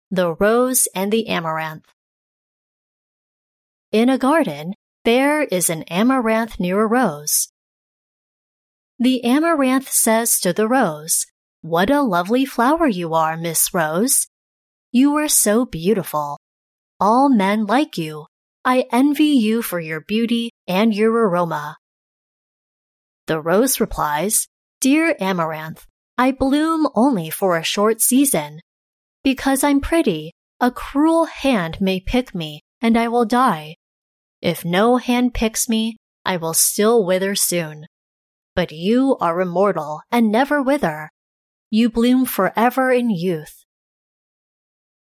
The Rose and the Amaranth. In a garden, there is an amaranth near a rose. The amaranth says to the rose, "What a lovely flower you are, Miss Rose. You are so beautiful. All men like you. I envy you for your beauty and your aroma." The rose replies, "Dear amaranth, I bloom only for a short season. Because I'm pretty, a cruel hand may pick me, and I will die. If no hand picks me, I will still wither soon. But you are immortal and never wither. You bloom forever in youth.